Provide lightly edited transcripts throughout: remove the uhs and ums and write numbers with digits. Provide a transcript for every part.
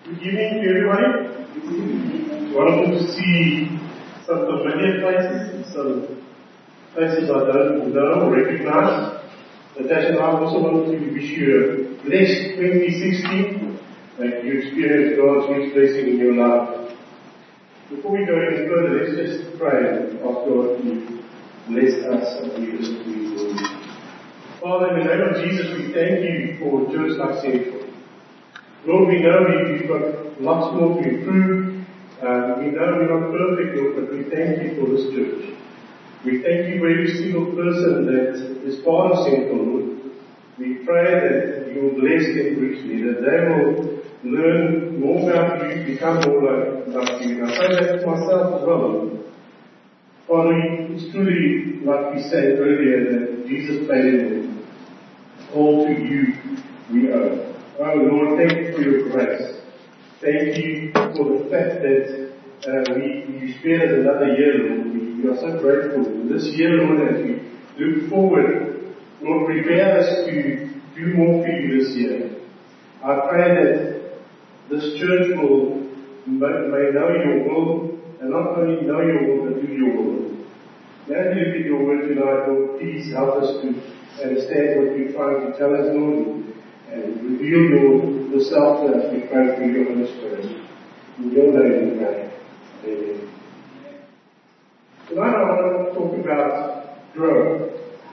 Good evening to everybody. Wonderful to see some familiar faces, some faces I don't know or recognize. Natasha and I also want to wish you a blessed 2016 and you experience God's rich blessing in your life. Before we go any further, let's just pray and ask God to bless us and lead us to His word. Father, in the name of Jesus, we thank you for church like Central. Lord, we know we've got lots more to improve. We know we're not perfect, Lord, but we thank you for this church. We thank you for every single person that is part of Central, Lord. We pray that you will bless them richly, that they will learn more about you, become more like you. And I pray that for myself as well, Lord. Father, it's truly, like we said earlier, that Jesus paid it all. All to you we owe. Oh Lord, thank you for your grace. Thank you for the fact that you spared us another year, Lord. We are so grateful. This year, Lord, as we look forward, Lord, prepare us to do more for you this year. I pray that this church may know your will, and not only know your will, but do your will. As we look at your word tonight, Lord, please help us to understand what you're trying to tell us, Lord, and reveal yourself to us. We pray for your Holy Spirit. In your name we pray. Amen. Tonight I want to talk about growth.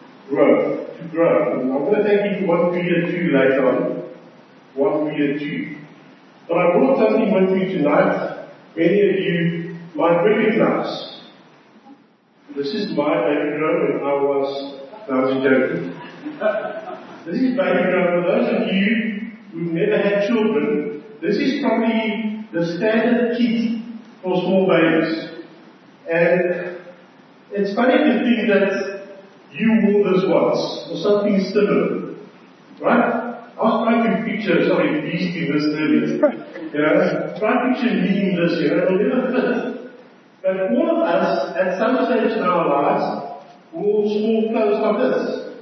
To grow. And I'm going to take you to 1 Peter 2 later on. 1 Peter 2. But I brought something with me tonight many of you might recognize. This is my baby grow when I was joking. This is baby grow. For those of you who've never had children, this is probably the standard kit for small babies. And it's funny to think that you wore this once, or something similar. Right? I was trying to picture, beasting this earlier. Try to picture me in this, it'll never fit. But all of us, at some stage in our lives, wore small clothes like this.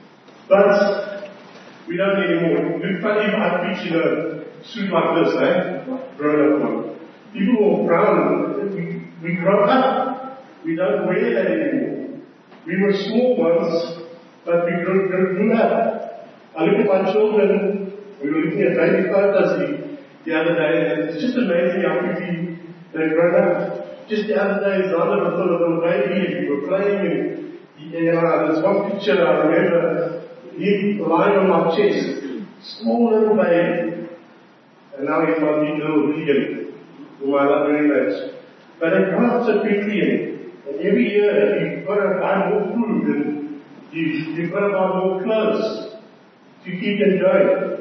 But we don't anymore. It would be funny if I picture a suit like this, grown up one. People walk around, we grow up. We don't wear that anymore. We were small ones, but we grew up. I look at my children, we were looking at baby photos the other day, and it's just amazing how quickly they've grown up. Just the other day, Zana was a little baby, and we were playing, and there's one picture I remember, him lying on my chest, small little baby, and now he's my big little vegan, whom I love very much. But they grow up so quickly, and every year you've got to buy more food, and you've got to buy more clothes to keep them going.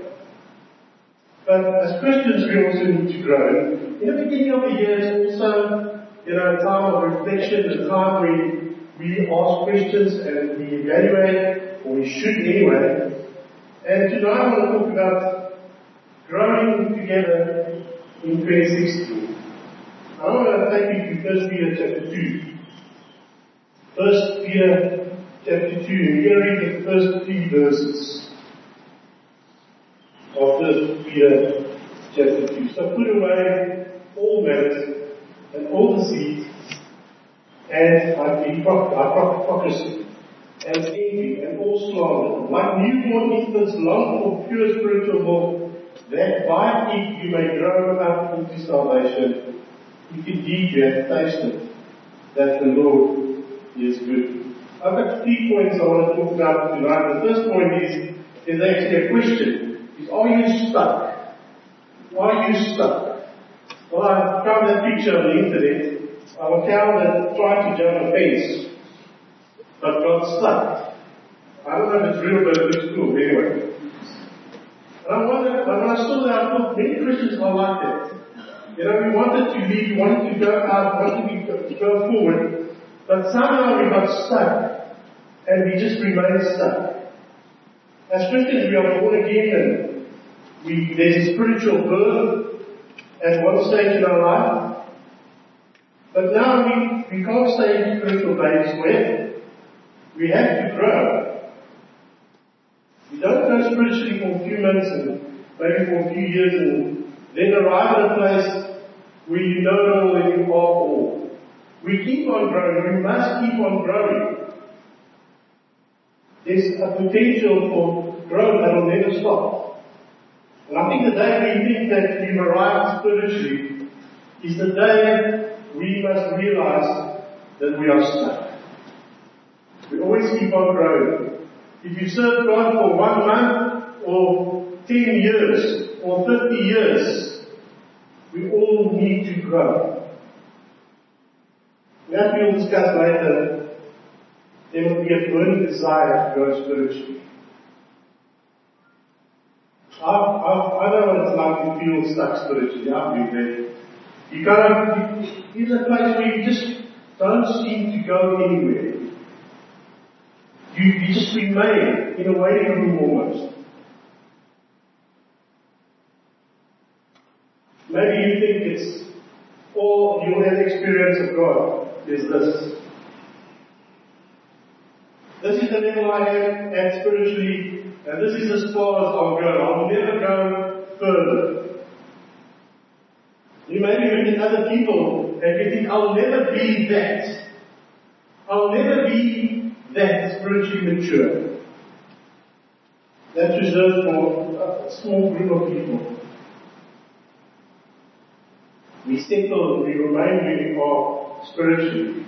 But as Christians, we also need to grow. In the beginning of the year, it's also a time of reflection, a time when we ask questions and we evaluate, or we should anyway. And tonight I want to talk about growing together in 2016. I want to take you to 1 Peter chapter 2. 1 Peter chapter 2. We're going to read the first 3 verses of 1 Peter chapter 2. So put away all malice and all deceit and hypocrisy and envy and all slander. Like newborn infants, long for pure spiritual milk, that by it you may grow up into salvation, if indeed you have tasted that the Lord is good. I've got 3 points I want to talk about tonight. The first point is actually a question. Are you stuck? Are you stuck? Well, I found that picture on the internet of a cow that tried to jump a fence, but got stuck. I don't know if it's real, but it looks cool anyway. And I wondered, when I saw that, I thought many Christians are like that. We wanted to lead, we wanted to go out, wanted to go forward, but somehow we got stuck, and we just remained stuck. As Christians, we are born again, and there's a spiritual birth at one stage in our life. But now we can't stay spiritual babies forever. We have to grow. We don't grow spiritually for a few months and maybe for a few years and then arrive at a place where you know where you are all. We keep on growing. We must keep on growing. There's a potential for growth that will never stop. And I think the day we think that we've arrived spiritually is the day we must realize that we are stuck. We always keep on growing. If you serve God for 1 month or 10 years or 50 years, we all need to grow. And as we will discuss later, there will be a burning desire to grow spiritually. I know what it's like to feel stuck spiritually. I've been there. You're in a place where you just don't seem to go anywhere. You just remain in a waiting room almost. Maybe you think it's all you have experience of God is this. This is the level I am at spiritually, and this is as far as I'll go. I'll never go further. You maybe look at other people and you think, I'll never be that. I'll never be that spiritually mature. That's reserved for a small group of people. We settle, we remain where we are spiritually.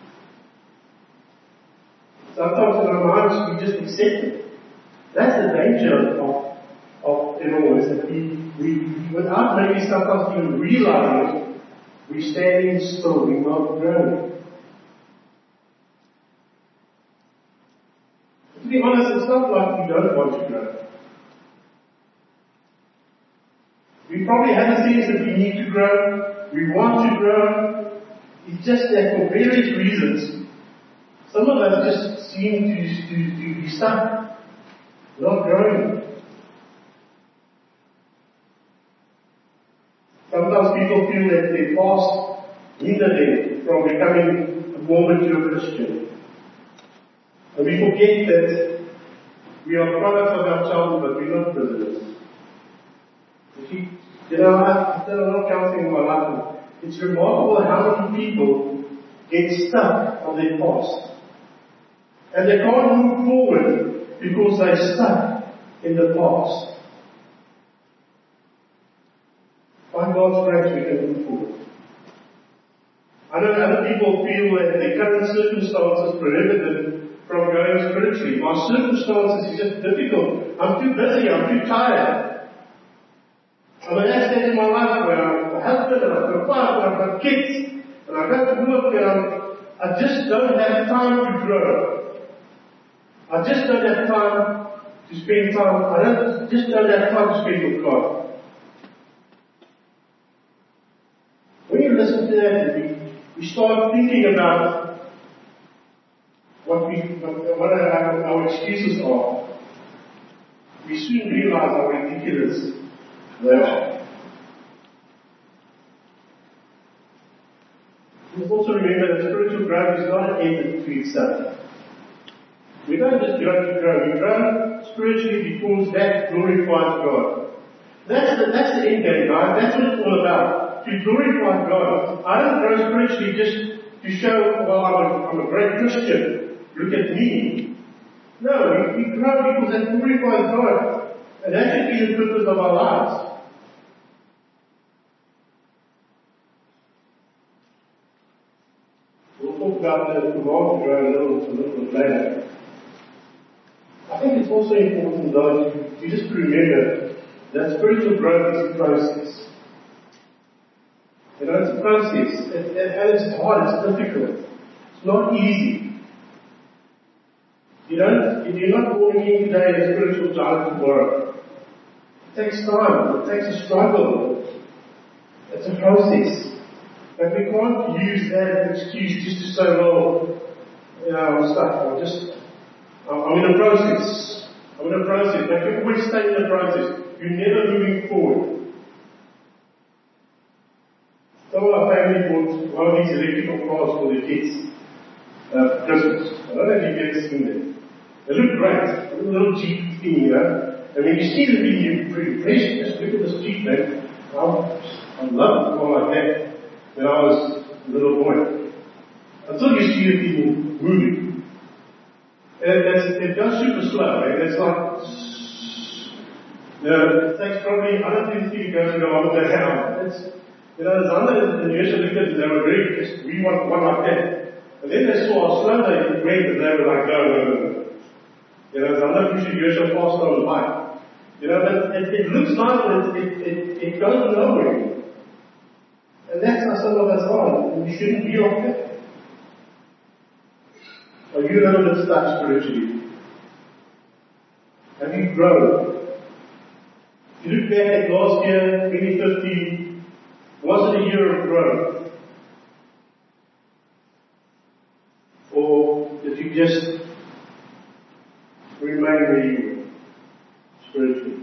Sometimes in our minds we just accept it. That's the danger of it all, is that we without maybe sometimes even realizing it, we're standing still, we're not growing. To be honest, it's not like we don't want to grow. We probably have a sense that we need to grow, we want to grow. It's just that for various reasons, some of us just seem to be stuck, not growing. Sometimes people feel that their past hinder them from becoming a more mature Christian. And we forget that we are products of our childhood, but we're not prisoners. You know, I've done a lot of counseling in my life. It's remarkable how many people get stuck on their past. And they can't move forward because they're stuck in the past. By God's grace, we can move forward. I know other people feel that their current circumstances prohibit them from going spiritually. My circumstances is just difficult. I'm too busy, I'm too tired. I'm an asset in my life where I'm a husband and I've got a wife and I've got kids and I go to work and I just don't have time to grow. I just don't have time to spend time. I just don't have time to spend with God. When you listen to that, we start thinking about what our excuses are. We soon realize how ridiculous they are. We must also remember that spiritual growth is not an end to itself. We don't just grow to grow. We grow spiritually because that glorifies God. That's the end game, guys. That's what it's all about. To glorify God. I don't grow spiritually just to show, well, I'm a great Christian. Look at me. No, we grow because that glorifies God. And that should be the purpose of our lives. We'll talk about the command to grow a little bit later. I think it's also important, though, to just remember that spiritual growth is a process. You know, it's a process. And it's hard, it's difficult. It's not easy. If you're not born again today, a spiritual child tomorrow. It takes time. It takes a struggle. It's a process. But we can't use that as an excuse just to say, well, I'm stuck. I'm in a process. I'm in a process. But you always stay in the process. You're never moving forward. Some of our family bought one of these electrical cars for their kids for Christmas. I don't know if you've ever seen them. They look great. A little Jeep thing, you know. And when you see the thing, you're pretty impressed. Just look at this Jeep, man. I loved it like that when I was a little boy. Until you see it in movie. It goes super slow, and it's like, it takes probably, I don't think it goes over the hour. Zander and Yosha looked at it, they were very pissed. We want one like that. And then they saw how slow they went, and they were like, no. Zander pushed Yosha fast on the bike. But it looks nice, but it goes nowhere. And that's how some of us are. We shouldn't be like that. Are you a little bit stuck spiritually? Have you grown? If you look back at last year, 2015, was it a year of growth? Or did you just remain where you were spiritually?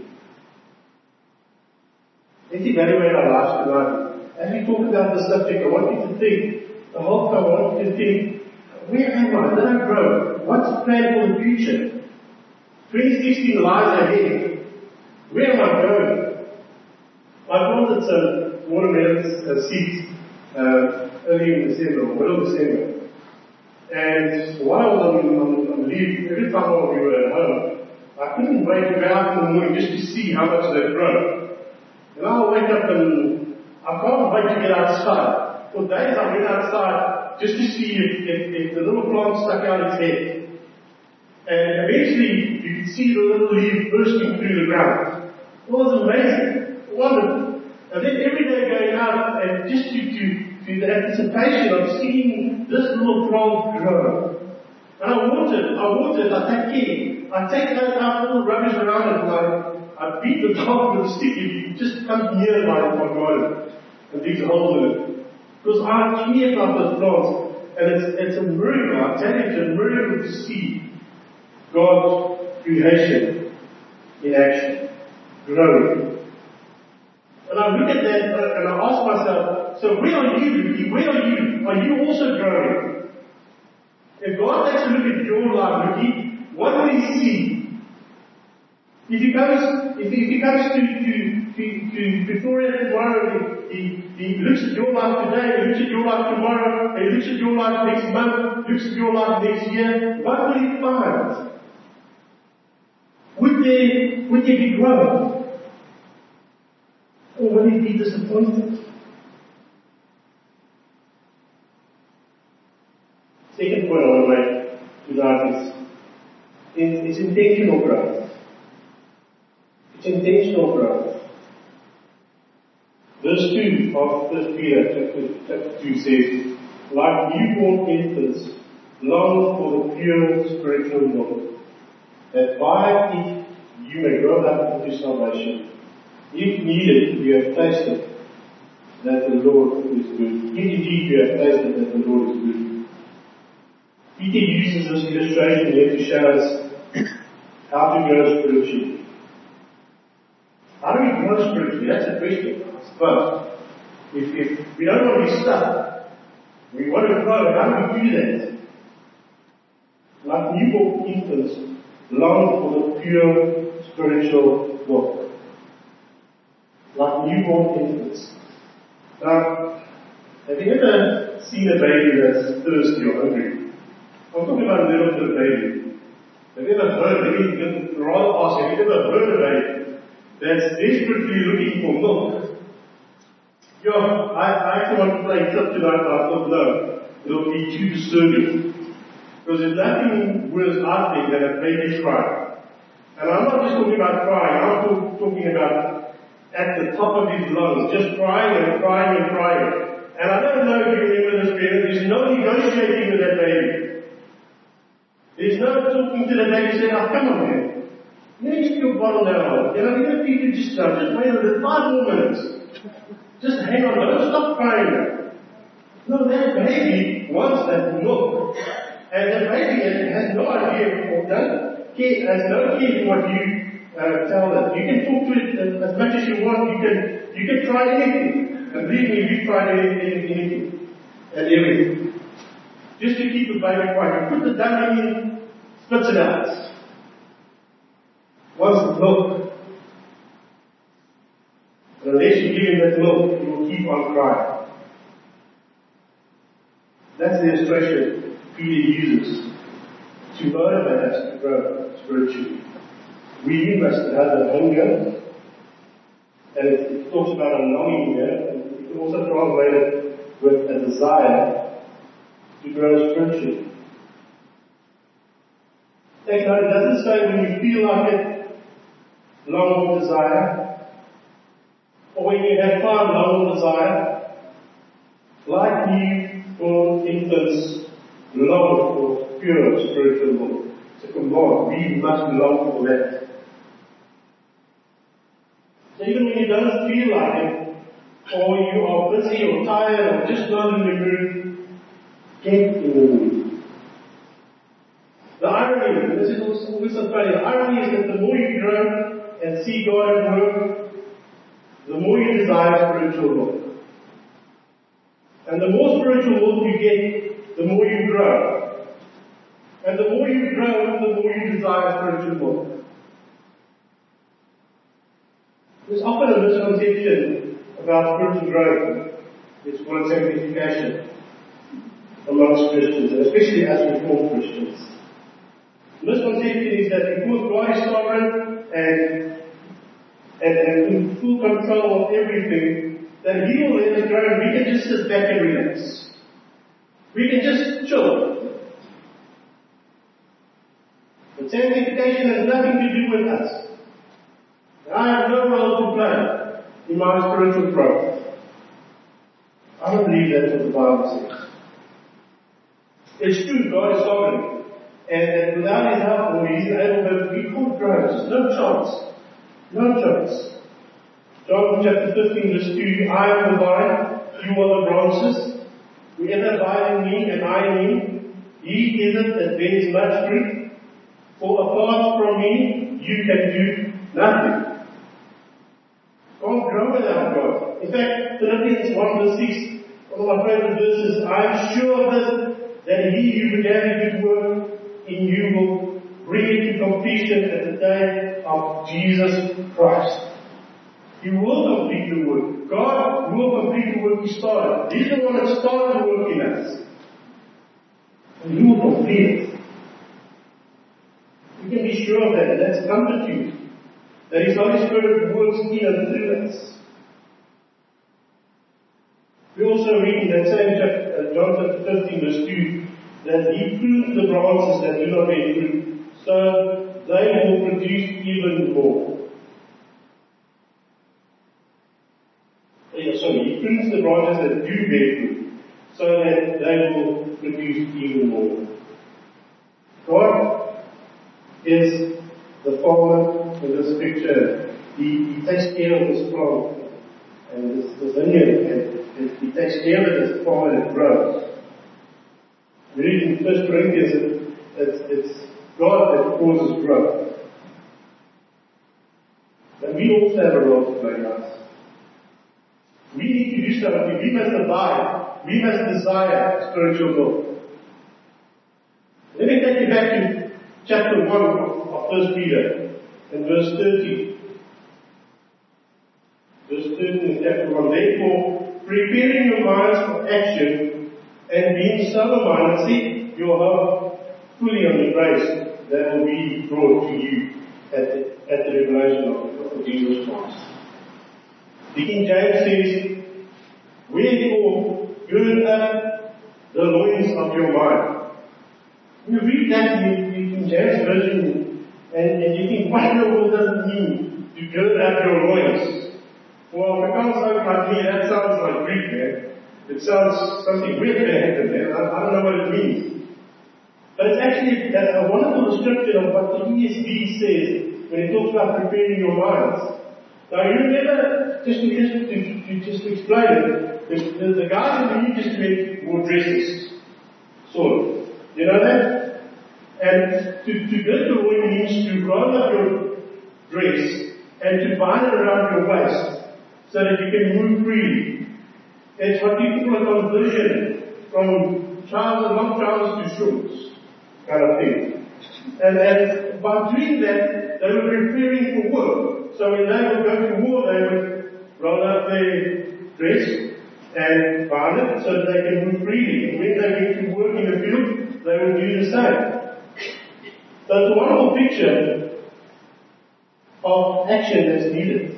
Let's evaluate our lives tonight. As we talk about the subject, I want you to think, the whole time I want you to think, where am I? Did I grow? What's the plan for the future? 2016 lies ahead. Where am I going? I planted some watermelon seeds early in December, or middle of December. And while I was on leave, every time we were at home, I couldn't wait to go out in the morning just to see how much they'd grown. And I'll wake up and I can't wait to get outside. For days I went outside just to see if the little plant stuck out its head. And eventually you could see the little leaf bursting through the ground. It was amazing. Wonderful. And then every day going out and just to the anticipation of seeing this little plant grow. And I water it, I take care. I take out all the rubbish around it, and I beat the dog with a stick if he just comes near my garden and digs a hole in it. Because I care about those plants, and it's a miracle. I tell you, it's a miracle to see God's creation in action, growing. And I look at that and I ask myself, so where are you, Ricky? Where are you? Are you also growing? If God takes a look at your life, Ricky, what will He see? If He comes to Victoria tomorrow, He looks at your life today, He looks at your life tomorrow, He looks at your life next month, looks at your life next year, what will He find? Would there be growth? Or will He be disappointed? Second point I want to make tonight is it's intentional growth. It's intentional growth. Verse 2 of 1 Peter chapter 2 says, like newborn infants, long for the pure spiritual milk, that by it you may grow up into salvation. If needed, you have tasted that the Lord is good. If indeed you have tasted that the Lord is good. Peter uses this illustration here to show us how to grow spiritually. How do we grow spiritually? That's a question, I suppose. If we don't want to be stuck, we want to grow, how do we do that? Like newborn infants, long for the pure spiritual milk. Like newborn infants. Now, have you ever seen a baby that's thirsty or hungry? I'm talking about a little bit of baby. Have you ever heard, maybe you can rather ask, have you ever heard a baby that's desperately looking for milk? I actually want to play a clip tonight, but I thought, no, it'll be too disturbing. Because there's nothing worse, I think, than a baby crying. And I'm not just talking about crying, I'm talking about at the top of his lungs, just crying and crying and crying. And I don't know if you remember this, parent, there's no negotiating with that baby. There's no talking to the baby saying, oh, come on, man. You need your bottle now. Even if you could just wait a little 5 more minutes. Just hang on, don't stop crying. No, that baby wants that milk. And the baby has no idea or has no care for what you tell it. You can talk to it as much as you want. You can try anything. And believe me, we've tried anything and everything. Just to keep the baby quiet. You put the dummy in, spits it out. Wants the milk. And unless you give him that milk, he will keep on crying. That's the illustration Peter uses to motivate us to grow spiritually. We must have the hunger, and it talks about a longing here. You can also translate it with a desire to grow spiritually. Take note, it doesn't say when you feel like it, long for desire, or when you have time, long for desire, like newborn infants long for pure spiritual milk. It's a command. We must long for that. So even when you don't feel like it, or you are busy or tired or just not in the mood, get in the mood. The irony, this is always so funny, the irony is that the more you grow and see God at work, the more you desire spiritual milk. And the more spiritual milk you get, the more you grow. And the more you grow, the more you desire spiritual milk. There's often a misconception about spiritual growth. It's called sanctification amongst Christians, and especially as Reformed Christians. The misconception is that because God is sovereign and in full control of everything, that He will let us grow and we can just sit back and relax. We can just chill. But sanctification has nothing to do with us. I have no role to play in my spiritual growth. I don't believe that's what the Bible says. It's true, God is sovereign. And without His help, or He's able to, we can't grow. There's no chance. No chance. John chapter 15 verse 2, I am the vine, you are the branches. Whoever abides in me and I in him, he is it that bears much fruit. For apart from me, you can do nothing. Can't grow without God. In fact, Philippians 1 verse 6, one of my favorite verses, I am sure of this, that He who began a good work in you will bring it to completion at the day of Jesus Christ. He will complete the work. God will complete the work He started. He's the one that started the work in us. And He will complete it. You can be sure of that. That's comfort to you. That His Holy Spirit works in and through us. We also read in that same chapter, John chapter 15 verse 2, that He prunes the branches that do not bear fruit, so they will produce even more. He prunes the branches that do bear fruit, so that they will produce even more. God is the farmer in this picture. He takes care of this plant and this vineyard, and He takes care of it as a farmer that grows. We read in 1 Corinthians it's God that causes growth. And we also have a role to play, guys. We need to do something. We must abide. We must desire spiritual growth. Let me take you back to chapter 1 of 1 Peter and verse 30. Verse 13 in chapter 1. Therefore, preparing your minds for action and being sober-minded, seek your hope fully on the grace that will be brought to you at the revelation of Jesus Christ. The King James says, wherefore, gird up the loins of your mind. You read that in the King James Version, and you think, what in the world does it mean to gird up your loins? Well, if it comes out like me, that sounds like Greek, man. It sounds something weird to happen, man. I don't know what it means. But it's actually a wonderful description of what the ESV says when it talks about preparing your minds. Now, you remember, just to explain it, the guys in the New Testament wore dresses. Sort of. You know that? And to gird your loin means to roll up your dress and to bind it around your waist so that you can move freely. It's what people call a conversion from trousers, long trousers to shorts, kind of thing. And by doing that, they were preparing for war. So when they would go to war, they would roll up their dress and bind it so that they can move freely. And when they get to work in the field, they will do the same. So it's a wonderful picture of action that's needed.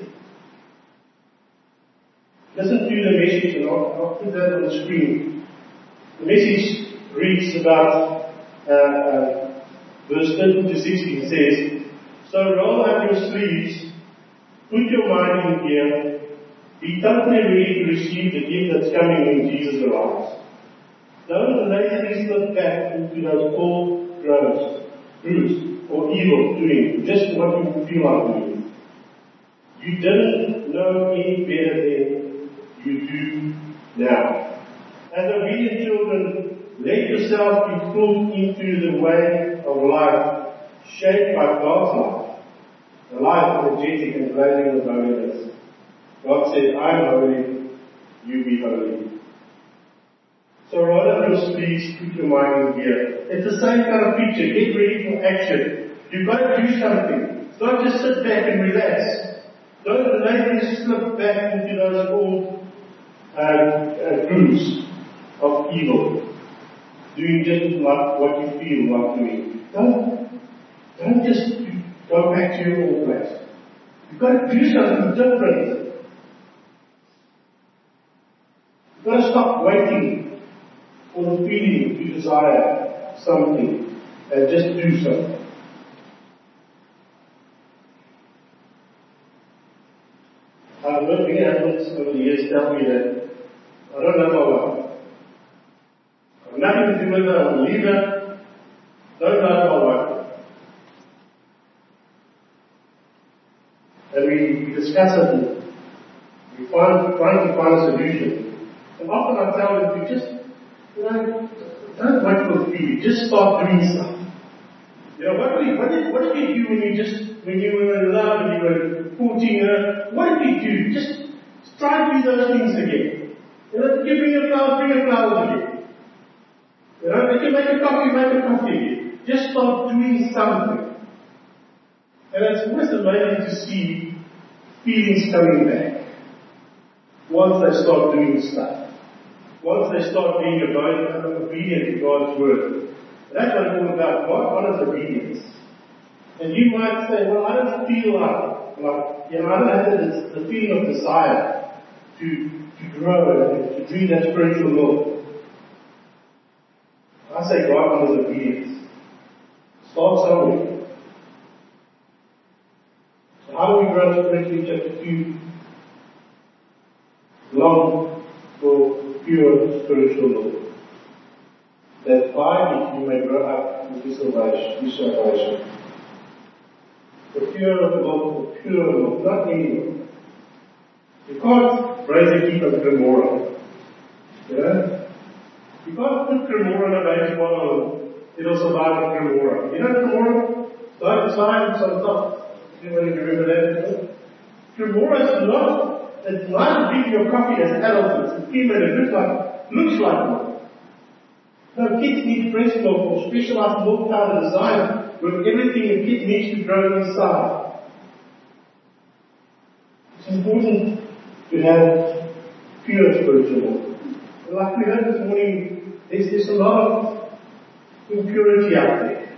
Listen to the message, and I'll put that on the screen. The message reads about verse 13 to 16 says, "So roll up your sleeves, put your mind in gear, be totally ready to receive the gift that's coming when Jesus arrives. Don't lazily slip back into those old grooves or evil doing, just what you feel like doing. You didn't know any better then. You do now. As obedient children, let yourself be pulled into the way of life shaped by God's life. A life energetic and blazing with holiness. God said, I'm holy, you be holy. So roll up your sleeves, put your mind in gear. It's the same kind of picture. Get ready for action. You've got to do something. It's not just sit back and relax. Don't let me slip back into those old grooves of evil, doing just like what you feel like doing. Don't just go back to your old place. You've got to do something different. You've got to stop waiting for the feeling to desire something and just do something. I've heard many adults over the years tell me that I don't know my wife. I have nothing to do with her, I'm a leader, don't know my wife. And we discuss it and we trying to find a solution. And often I tell them to just, don't wait for the feeling, just start doing something. What did you do when you were in love and you were 14, what did you do? Just try to do those things again. If you bring a flower again. If you make a coffee again. Just start doing something. And it's always amazing to see feelings coming back. Once they start doing stuff. Once they start being obedient to God's word. That's what it's all about. God honors obedience. And you might say, well, I don't feel I don't have the feeling of desire to grow and to do that spiritual milk. I say God honors obedience. Start somewhere. So how do we grow spiritually? Chapter 2. Long for pure spiritual milk. That by it you may grow up into salvation. The pure milk, not any milk. You can't raise a heap of Cremora. You can't put Cremora in a baby bottle and it'll survive with Cremora. You know Cremora? Science on top. Anybody remember that? Cremora it's not drinking your coffee as adults. It's a female. It looks like milk. No, kids need breast milk or specialized milk powder designed with everything a kid needs to grow inside. It's important to have pure spiritual milk. Like we heard this morning, there's a lot of impurity out there.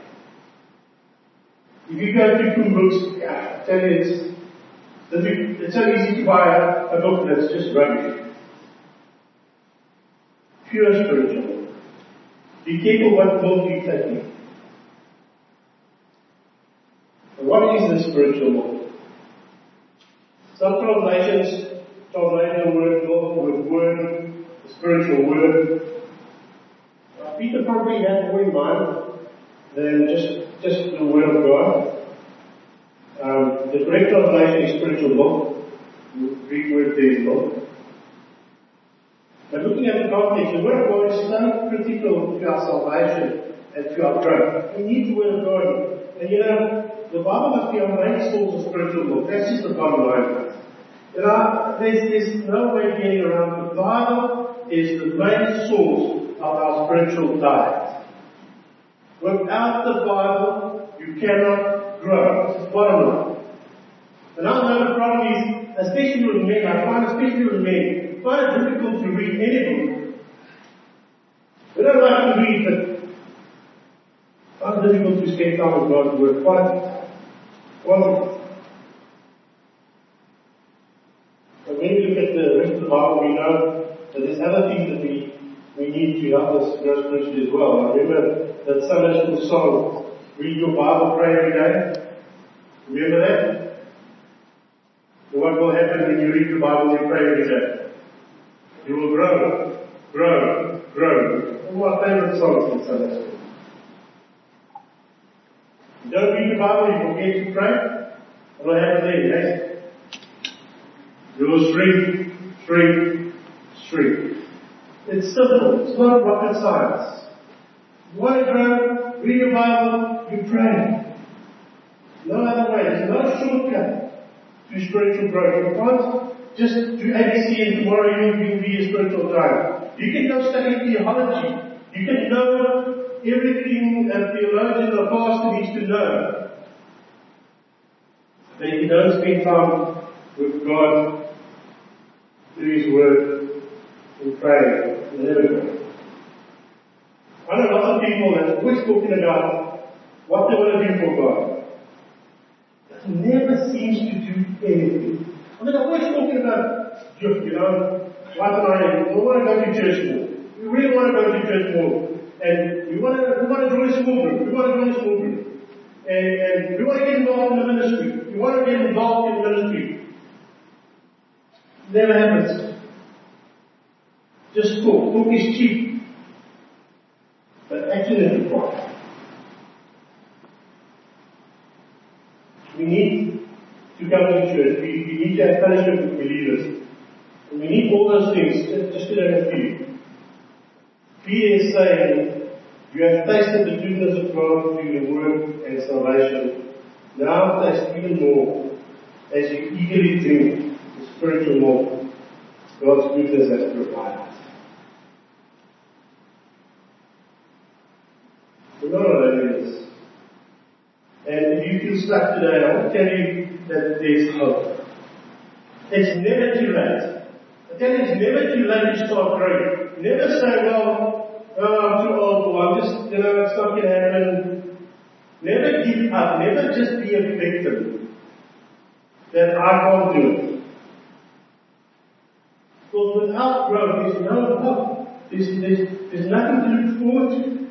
If you go to Coombrook's, I tell you it's so easy to buy a book that's just rubbish. Pure spiritual milk. Be careful what milk you take. What is the spiritual milk? Some translations translate the word milk with word, the spiritual word. Peter probably had more in mind than just the word of God. The correct translation is spiritual milk. The Greek word there is milk. But looking at the context, the word of God is so critical to our salvation and to our growth. We need the word of God. And the Bible must be our main source of spiritual milk. That's just the bottom line. There's no way getting around. The Bible is the main source of our spiritual diet. Without the Bible, you cannot grow. It's the bottom line. And I know the problem is especially with men, I find especially with men, find it difficult to read any book. We don't like to read, but find it difficult to spend time with God's Word. But when we look at the rest of the Bible, we know that there's other things that we need to help us grow spiritually as well. I remember that Sunday school song, read your Bible, pray every day. Remember that? So what will happen when you read the Bible and pray every day? You will grow, grow, grow. One of my favorite songs in Sunday school. You don't read the Bible, you forget to pray. What will happen then? Next. You will shrink, shrink, shrink. It's simple. It's not rocket science. You want to grow, read your Bible, you pray. No other way. There's no shortcut to spiritual growth. You can't just do ABC and tomorrow you'll be a spiritual giant. You can go study theology. You can know everything a theologian or pastor needs to know. But if you don't spend time with God, through His Word, and pray, you'll never grow. I know lots of people that are always talking about what they want to do for God. But never seems to do anything. I mean, they're always talking about, you know, wife and I, we want to go to church more. We really want to go to church more. And we want to join a small group. We want to join a small group. And we want to get involved in the ministry. We want to get involved in the ministry. Never happens. Just talk. Talk is cheap. But action is required. We need to come to church. We need to have fellowship with believers. And we need all those things. Just to name a few. Peter is saying, you have tasted the goodness of God through the Word and salvation. Now taste even more as you eagerly drink the spiritual milk God's goodness has provided. We're not alone in this. And if you feel stuck today, I want to tell you that there's hope. It's never too late. I tell you, it's never too late to start growing. Never say, well, I'm too old, or I'm just, it's not going to happen. Never give up. Never just be a victim that I can't do it. Because without growth, there's no hope. There's nothing to look forward to.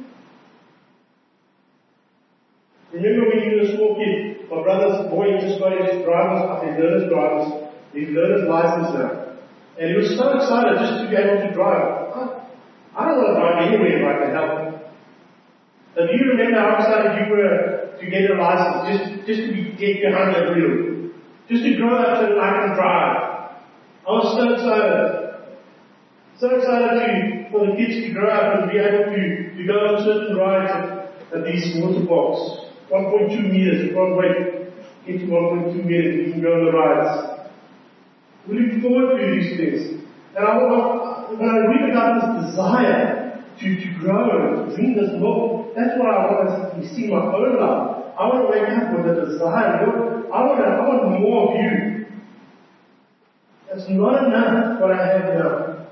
Remember when you were a small kid, my brother's boy just got his learner's license now. And he was so excited just to be able to drive. I don't want to drive anywhere if I can help it. So do you remember how excited you were to get a license, just to get behind that wheel? Just to grow up so that I can drive. I was so excited. So excited for the kids to grow up and be able to go on certain rides at these water parks. 1.2 meters, you can't wait. Get to 1.2 meters, you can go on the rides. We look forward to these things. And when I read about this desire to grow and to drink this milk, that's what I want to see in my own life. I want to wake up with a desire. I want more of you. It's not enough what I have now.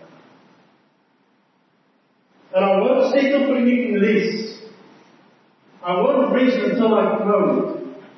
And I won't settle for anything less. I won't rest until I grow.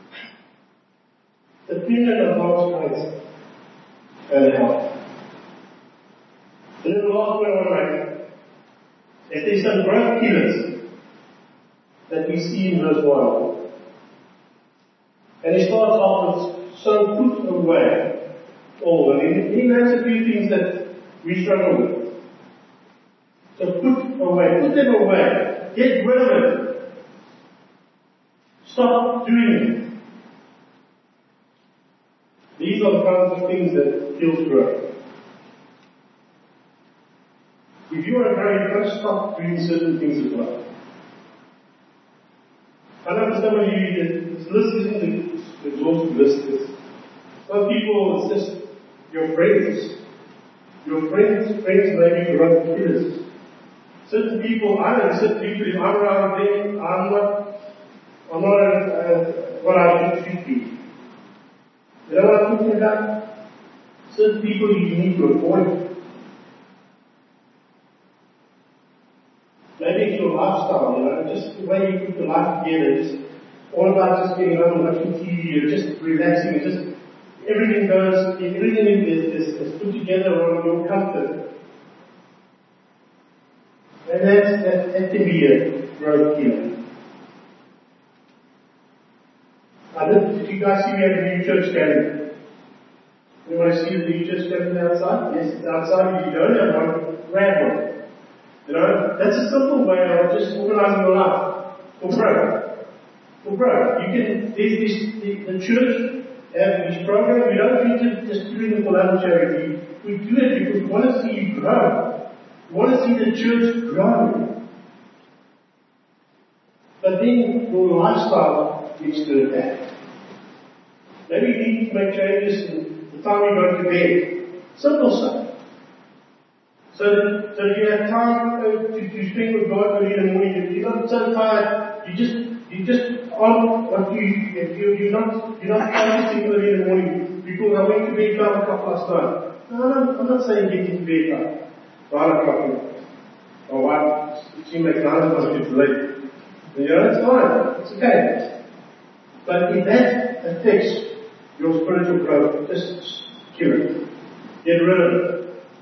Dependent on God's grace and help. And then the last point I want to make, if there's some growth killers that we see in verse 1. And he starts off with, so put away all. And he names a few things that we struggle with. So put away, put them away, get rid of it. Stop doing it. These are the kinds of things that kills growth. If you are growing, you've got to stop doing certain things as well. I know for some of you, this list isn't an exhaustive list. Some people, it's just your friends. Your friends may be growth killers. Certain people, I don't sit people, if I'm around them, I'm not what I should be. You know what I'm talking about? certain people you need to avoid. Maybe it's your lifestyle, just the way you put your life together, just all about just getting home and watching TV, or just relaxing, just everything is put together around your comfort. And that can be a growth killer. Did you guys see we have a new church calendar? You want to see the new church calendar outside? Yes, it's outside. If you don't have one, grab one. That's a simple way of just organizing your life for growth. For growth. The church have these programs. We don't need to just do it for love charity. We do it because we want to see you grow. We want to see the church grow. But then your lifestyle needs to adapt. Maybe you need to make changes in the time you go to bed. Simple stuff. So you have time to spend with God early in the morning. You're not so tired. You just on what you're not focusing early in the morning because I went to bed 12 o'clock last night. No, I'm not saying get into bed 9 o'clock. My wife, she makes 9 o'clock it's late. It's fine. It's okay. But if that affects your spiritual growth, just kill it. Get rid of it.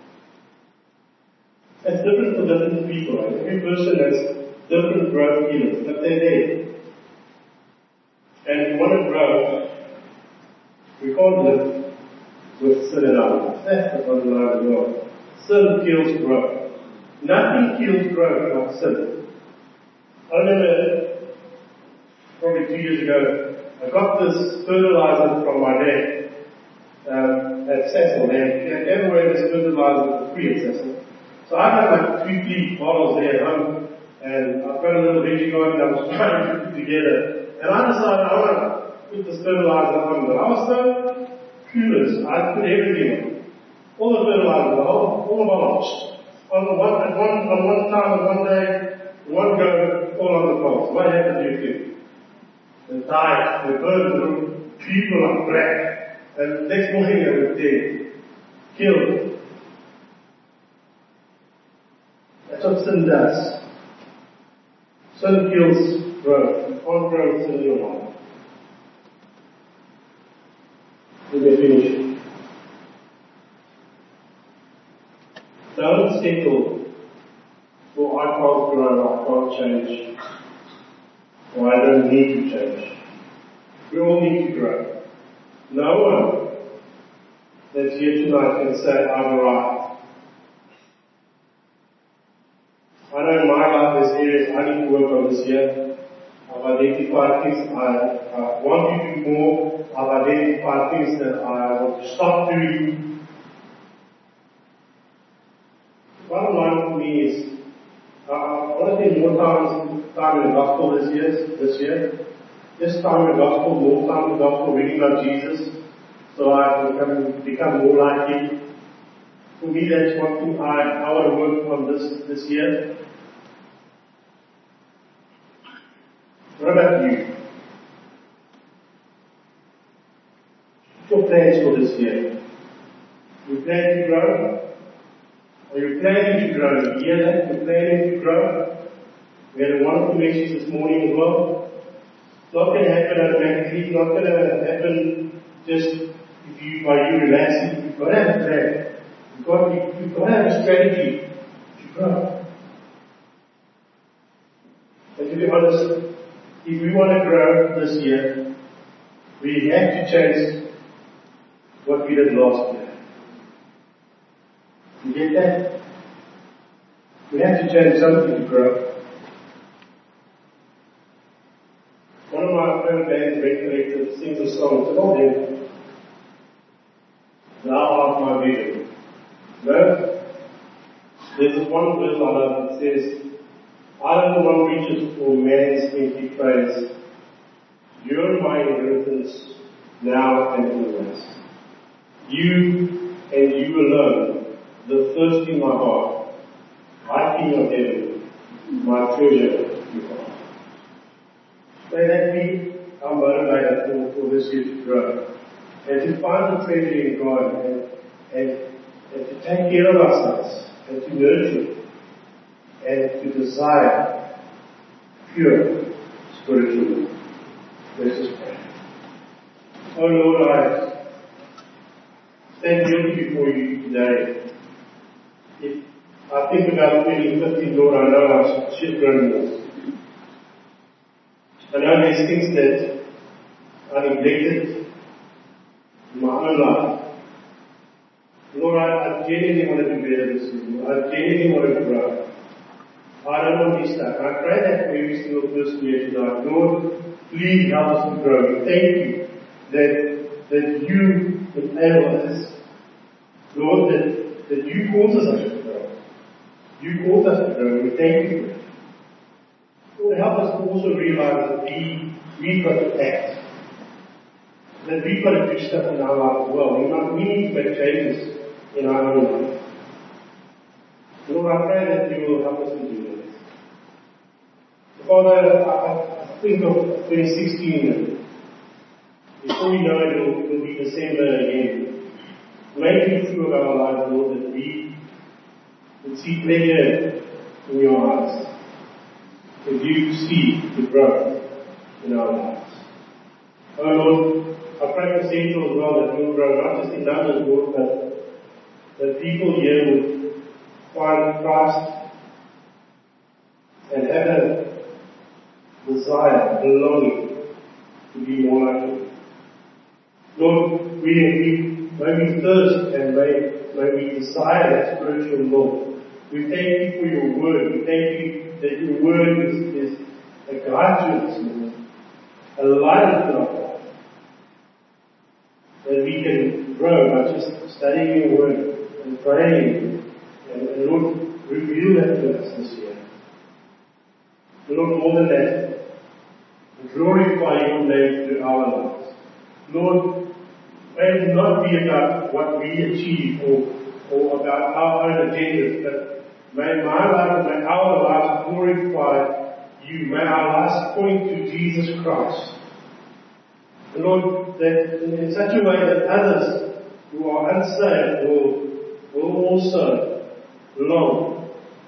It's different for different people. Right? Every person has different growth killers, but they're there. And if you want to grow, we can't live with sin in our lives. That's the bottom line as well. Sin kills growth. Nothing kills growth like sin. I remember, probably 2 years ago, I got this fertilizer from my dad at Cecil. They gave away this fertilizer for free at Cecil. So I had like 2-3 bottles there at home, and I've got a little veggie garden I was trying to put together. And I decided I want to put this fertilizer on, but I was so clueless. I put everything on. All the fertilizer, all the bottles. At one time, one day, one go, all on the bottles. What happened to you think? They died, they burned, people are black. And the next morning they were dead. Killed. That's what sin does. Sin kills growth. You can't grow sin in your life. Let me finish. Don't settle for I can't grow, I can't change, or I don't need to change. We all need to grow. No one that's here tonight can say, I'm right. I know in my life there's areas I need to work on this year. I've identified things I want to do more. I've identified things that I want to stop doing. Bottom line for me is, I want to spend more time in the gospel this year. Just time in the gospel, more time in the gospel, reading about Jesus, so I can become more like Him. For me, that's one thing I want to work on this year. What about you? What's your plans for this year? You plan to grow? Are you planning to grow? You hear that? You're planning to grow? We had a wonderful message this morning as well. It's not going to happen automatically. It's not going to happen just by you relaxing. You've got to have a plan. You've got to have a strategy to grow. But to be honest, if we want to grow this year, we have to change what we did last year. You get that? We have to change something to grow. One of my favorite bands, Red Collective, sings a song. It's an old hymn. Thou art my vision. No? There's this one verse I love that says, I am the one reaches for man's empty praise. You're my inheritance now and always. You and you alone, the thirst in my heart, my King of heaven, my treasure you are. May that be our motivator for this year to grow. And to find the treasure in God and to take care of ourselves, and to nurture, and to desire pure spiritual living. Let us pray. Oh Lord, I stand guilty before you today. If I think about 2015, Lord, I know I should have grown more. I know there's things that I neglected in my own life. Lord, I genuinely want to do better this season. I genuinely want to grow. I don't want to be stuck. I pray that for every single person here tonight. Lord, please help us to grow. We thank you that you enable us. Lord, that you cause us to grow. You cause us to grow. We thank you for it. Lord, help us to also realize that we've got to act. That we've got to do stuff in our life as well. We need to make changes in our own life. Lord, I pray that you will help us to do that. Father, I think of 2016, and before we know it, it will be December again. Make it true of our lives, Lord, that we would see pleasure in your eyes. That you see the growth in our lives. Oh Lord, I pray for Central as well, that you'll grow not just in numbers, Lord, but that people here will find Christ and have a desire, a longing to be more like Him. Lord, may we thirst and may we desire that spiritual milk. We thank you for your word. We thank you that your word is a guide to us, Lord, a light unto our path. That we can grow by just studying your word and praying. And Lord, reveal that to us this year. Lord, more than that, glorify your name through our lives. Lord, may it not be about what we achieve or about our own agendas, but may my life and may our lives glorify you. May our lives point to Jesus Christ. And Lord, that in such a way that others who are unsaved will also long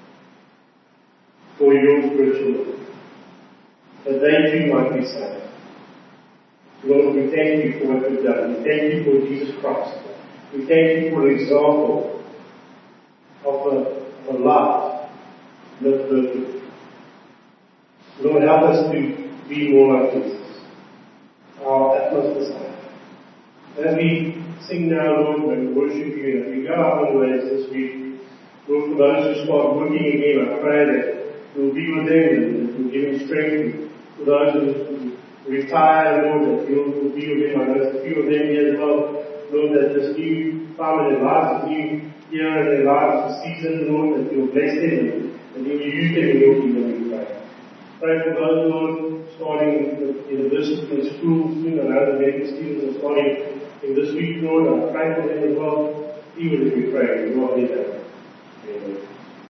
for your spiritual life, that they too might be saved. Lord, we thank you for what you've done. We thank you for Jesus Christ. We thank you for the example of a life not perfect. Lord, help us to be more like Jesus, our utmost desire. As we sing now, Lord, and worship you, and we go our own ways this week, Lord, for those who start working again, I pray that you'll be with them and you'll give them strength. For those who retire, Lord, that you'll be with them. I know there's a few of them here as well, Lord, that this new time in their lives, this new year in their lives, this season, Lord, that you'll bless them and you'll use them in your kingdom, we pray. Pray for those, Lord, starting university and school soon. I know the medical students are starting in this week, Lord. I pray for them as well. Even if we pray, we will not hear that.